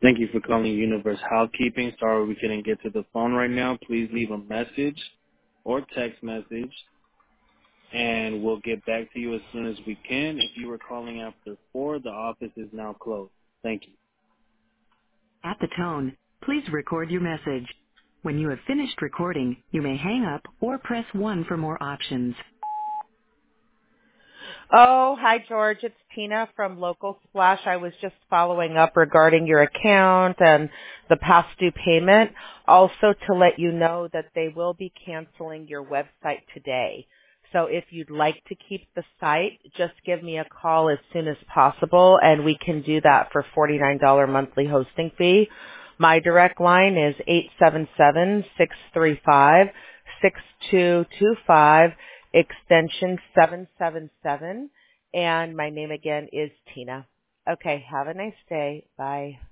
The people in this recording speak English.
Thank you for calling Universe Housekeeping. Sorry we couldn't get to the phone right now. Please leave a message or text message, and we'll get back to you as soon as we can. If you were calling after 4, the office is now closed. Thank you. At the tone, please record your message. When you have finished recording, you may hang up or press 1 for more options. Oh, hi, George. It's Tina from Local Splash. I was just following up regarding your account and the past due payment. Also to let you know that they will be canceling your website today. So if you'd like to keep the site, just give me a call as soon as possible, and we can do that for $49 monthly hosting fee. My direct line is 877-635-6225, extension 777, and my name again is Tina. Okay, have a nice day. Bye.